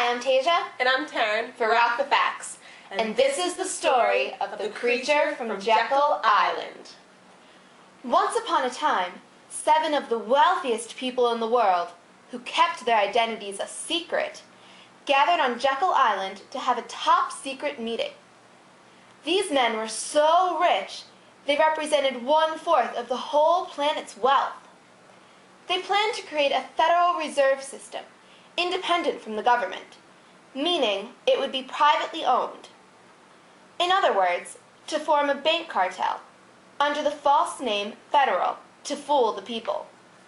Hi, I'm Tasia. And I'm Taryn For Rock the Facts. And this is the story of the creature from Jekyll Island. Once upon a time, 7 of the wealthiest people in the world, who kept their identities a secret, gathered on Jekyll Island to have a top-secret meeting. These men were so rich, they represented 1/4 of the whole planet's wealth. They planned to create a Federal Reserve System, independent from the government, meaning it would be privately owned. In other words, to form a bank cartel, under the false name Federal, to fool the people.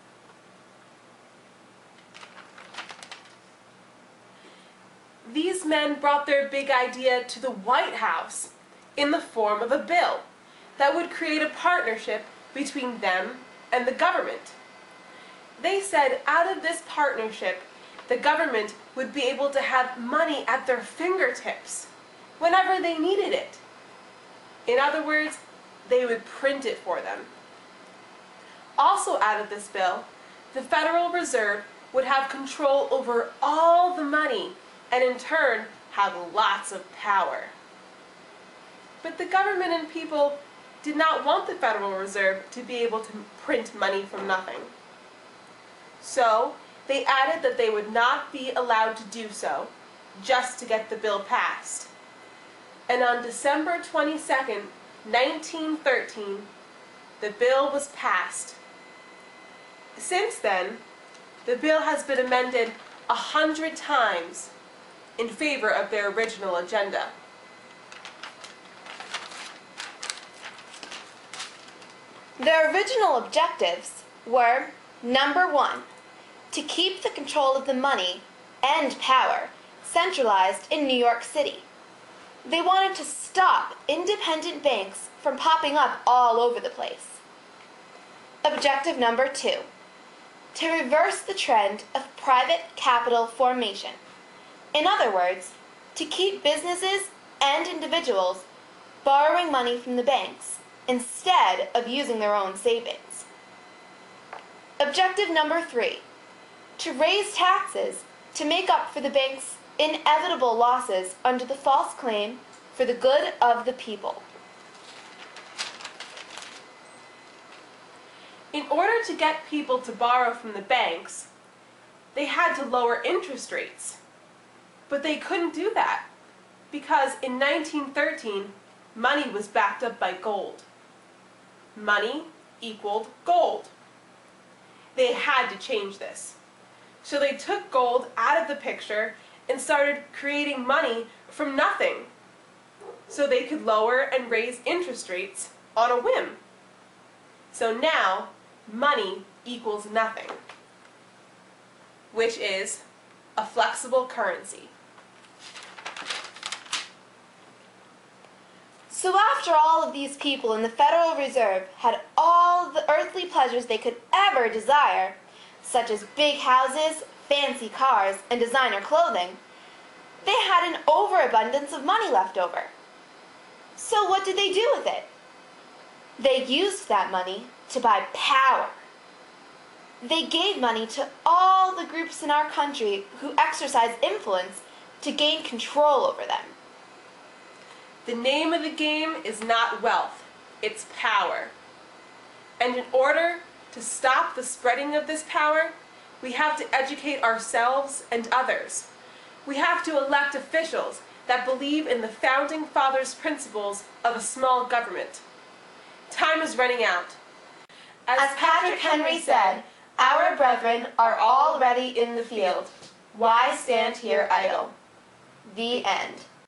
These men brought their big idea to the White House in the form of a bill that would create a partnership between them and the government. They said out of this partnership, the government would be able to have money at their fingertips whenever they needed it. In other words, they would print it for them. Also out of this bill, the Federal Reserve would have control over all the money and in turn have lots of power. But the government and people did not want the Federal Reserve to be able to print money from nothing. So they added that they would not be allowed to do so, just to get the bill passed. And on December 22nd, 1913, the bill was passed. Since then, the bill has been amended 100 times in favor of their original agenda. Their original objectives were, number 1, to keep the control of the money and power centralized in New York City. They wanted to stop independent banks from popping up all over the place. Objective number 2, to reverse the trend of private capital formation. In other words, to keep businesses and individuals borrowing money from the banks instead of using their own savings. Objective number 3, to raise taxes to make up for the bank's inevitable losses under the false claim for the good of the people. In order to get people to borrow from the banks, they had to lower interest rates. But they couldn't do that because in 1913, money was backed up by gold. Money equaled gold. They had to change this. So they took gold out of the picture and started creating money from nothing so they could lower and raise interest rates on a whim. So now, money equals nothing, which is a flexible currency. So after all of these people in the Federal Reserve had all the earthly pleasures they could ever desire, such as big houses, fancy cars, and designer clothing, they had an overabundance of money left over. So what did they do with it? They used that money to buy power. They gave money to all the groups in our country who exercise influence to gain control over them. The name of the game is not wealth, it's power. And in order to stop the spreading of this power, we have to educate ourselves and others. We have to elect officials that believe in the Founding Fathers' principles of a small government. Time is running out. As Patrick Henry said, our brethren are already in the field. Why stand here idle? The end.